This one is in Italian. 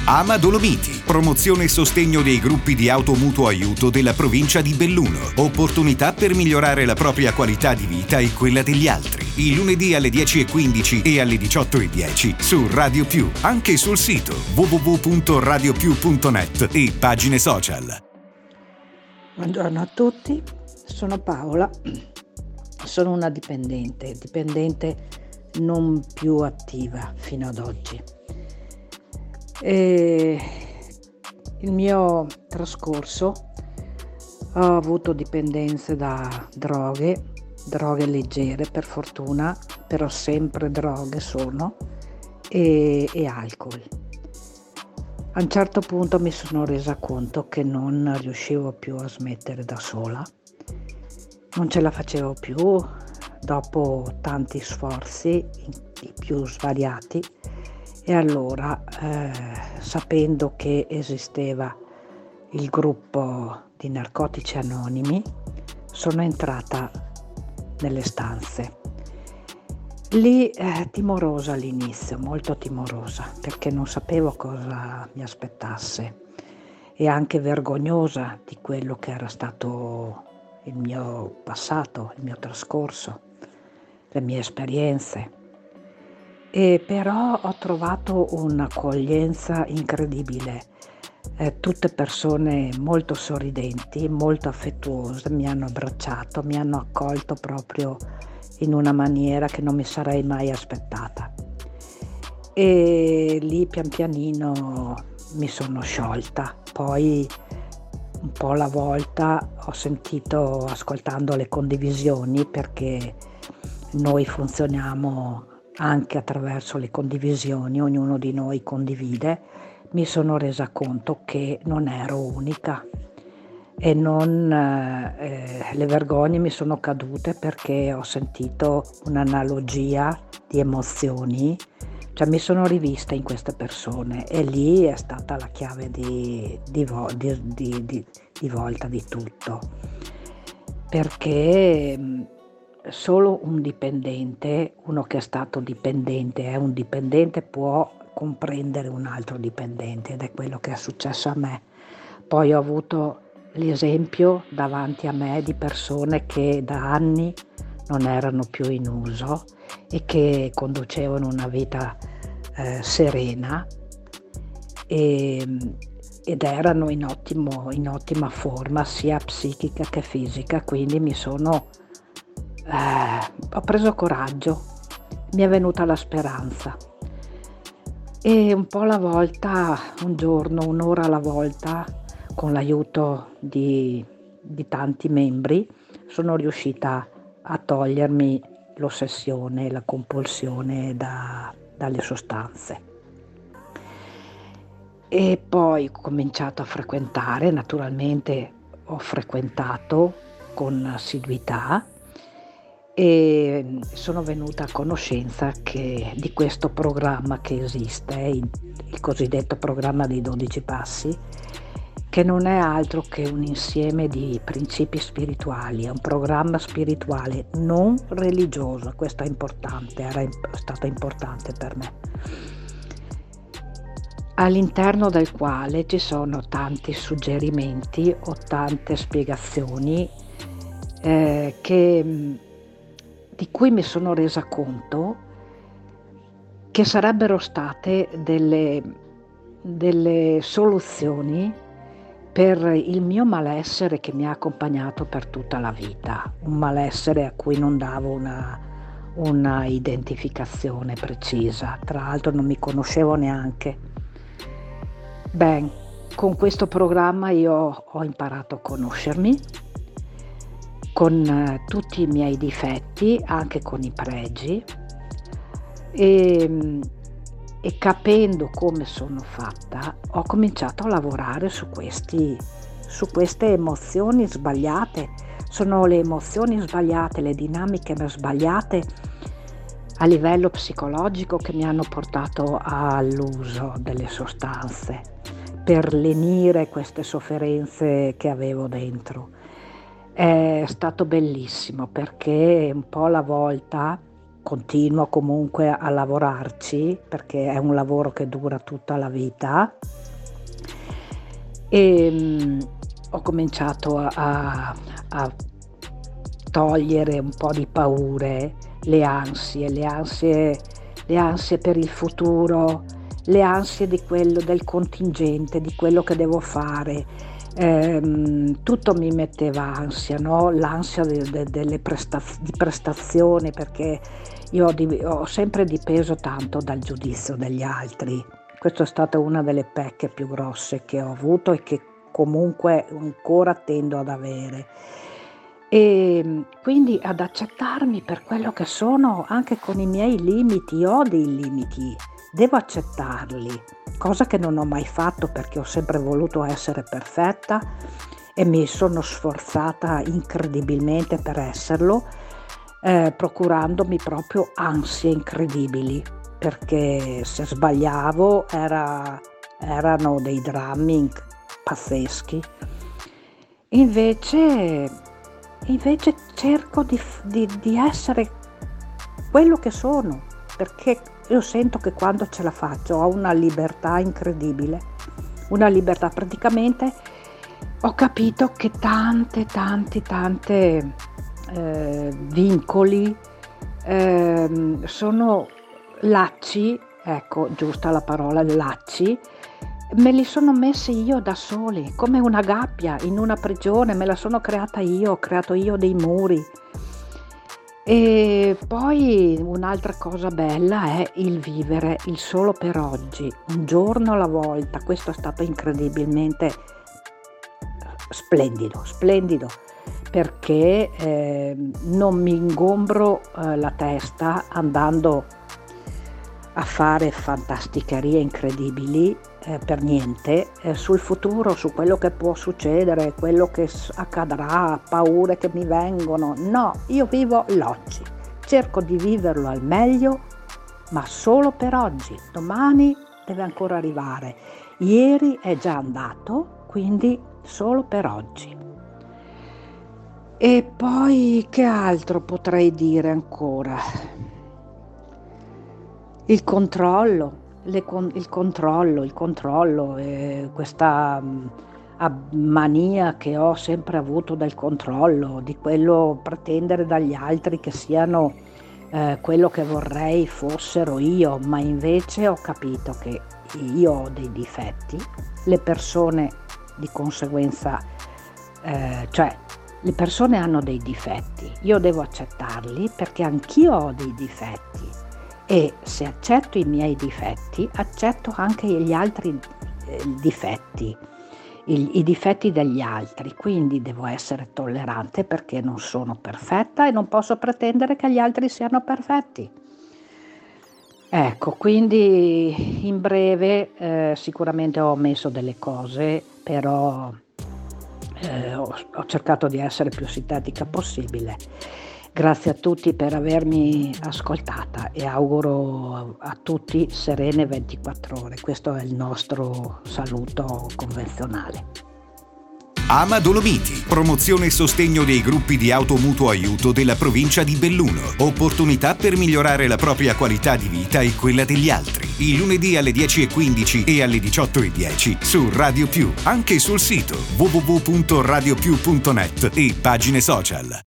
Ama Dolomiti, promozione e sostegno dei gruppi di automutuo aiuto della provincia di Belluno. Opportunità per migliorare la propria qualità di vita e quella degli altri. Il lunedì alle 10:15 e alle 18:10 su Radio Più, anche sul sito www.radiopiù.net e pagine social. Buongiorno a tutti, sono Paola, sono una dipendente non più attiva fino ad oggi. E il mio trascorso, ho avuto dipendenze da droghe leggere per fortuna, però sempre droghe sono, e alcol. A un certo punto mi sono resa conto che non riuscivo più a smettere da sola, non ce la facevo più dopo tanti sforzi, i più svariati, e allora sapendo che esisteva il gruppo di Narcotici Anonimi, sono entrata nelle stanze. Lì timorosa all'inizio, molto timorosa, perché non sapevo cosa mi aspettasse e anche vergognosa di quello che era stato il mio passato, il mio trascorso, le mie esperienze. E però ho trovato un'accoglienza incredibile, tutte persone molto sorridenti, molto affettuose, mi hanno abbracciato, mi hanno accolto proprio in una maniera che non mi sarei mai aspettata. E lì pian pianino mi sono sciolta. Poi un po' alla volta ho sentito, ascoltando le condivisioni, perché noi funzioniamo anche attraverso le condivisioni, ognuno di noi condivide, mi sono resa conto che non ero unica. E le vergogne mi sono cadute, perché ho sentito un'analogia di emozioni, cioè mi sono rivista in queste persone, e lì è stata la chiave di volta di tutto, perché solo un dipendente, uno che è stato dipendente, è un dipendente, può comprendere un altro dipendente, ed è quello che è successo a me. Poi ho avuto l'esempio davanti a me di persone che da anni non erano più in uso e che conducevano una vita serena ed erano in ottima forma sia psichica che fisica, quindi ho preso coraggio, mi è venuta la speranza, e un po' alla volta, un giorno, un'ora alla volta, con l'aiuto di tanti membri, sono riuscita a togliermi l'ossessione, la compulsione dalle sostanze. E poi ho cominciato a frequentare, naturalmente ho frequentato con assiduità, e sono venuta a conoscenza di questo programma che esiste, il cosiddetto programma dei 12 passi, che non è altro che un insieme di principi spirituali, è un programma spirituale non religioso. Questo è importante, era stato importante per me, all'interno del quale ci sono tanti suggerimenti o tante spiegazioni di cui mi sono resa conto che sarebbero state delle soluzioni per il mio malessere che mi ha accompagnato per tutta la vita, un malessere a cui non davo una identificazione precisa, tra l'altro non mi conoscevo neanche. Con questo programma io ho imparato a conoscermi, con tutti i miei difetti, anche con i pregi, e capendo come sono fatta, ho cominciato a lavorare su queste emozioni sbagliate. Sono le emozioni sbagliate, le dinamiche sbagliate a livello psicologico che mi hanno portato all'uso delle sostanze per lenire queste sofferenze che avevo dentro. È stato bellissimo, perché un po' alla volta continuo comunque a lavorarci perché è un lavoro che dura tutta la vita e ho cominciato a togliere un po' di paure, le ansie per il futuro, le ansie di quello del contingente, di quello che devo fare. Tutto mi metteva ansia, no? L'ansia di prestazione, perché io ho sempre dipeso tanto dal giudizio degli altri. Questa è stata una delle pecche più grosse che ho avuto e che comunque ancora tendo ad avere. E quindi ad accettarmi per quello che sono, anche con i miei limiti. Ho dei limiti, devo accettarli, cosa che non ho mai fatto perché ho sempre voluto essere perfetta e mi sono sforzata incredibilmente per esserlo, procurandomi proprio ansie incredibili, perché se sbagliavo erano dei drammi pazzeschi. Invece cerco di essere quello che sono, perché io sento che quando ce la faccio ho una libertà incredibile, una libertà. Praticamente ho capito che tante vincoli sono lacci, ecco, giusta la parola, lacci, me li sono messi io da soli, come una gabbia in una prigione, me la sono creata io, ho creato io dei muri. E poi un'altra cosa bella è il vivere il solo per oggi, un giorno alla volta. Questo è stato incredibilmente splendido, perché non mi ingombro la testa andando a fare fantasticherie incredibili per niente, sul futuro, su quello che può succedere, quello che accadrà, paure che mi vengono. No, io vivo l'oggi, cerco di viverlo al meglio, ma solo per oggi. Domani deve ancora arrivare, ieri è già andato, quindi solo per oggi. E poi che altro potrei dire ancora? Il controllo, questa mania che ho sempre avuto del controllo, di quello pretendere dagli altri che siano quello che vorrei fossero io, ma invece ho capito che io ho dei difetti, le persone di conseguenza, cioè le persone hanno dei difetti, io devo accettarli perché anch'io ho dei difetti. E se accetto i miei difetti, accetto anche gli altri difetti, i difetti degli altri, quindi devo essere tollerante perché non sono perfetta e non posso pretendere che gli altri siano perfetti. Ecco, quindi in breve sicuramente ho omesso delle cose, però ho cercato di essere più sintetica possibile. Grazie a tutti per avermi ascoltata e auguro a tutti serene 24 ore. Questo è il nostro saluto convenzionale. Ama Dolomiti, promozione e sostegno dei gruppi di automutuo aiuto della provincia di Belluno. Opportunità per migliorare la propria qualità di vita e quella degli altri. Il lunedì alle 10:15 e alle 18:10 su Radio Più, anche sul sito www.radiopiù.net e pagine social.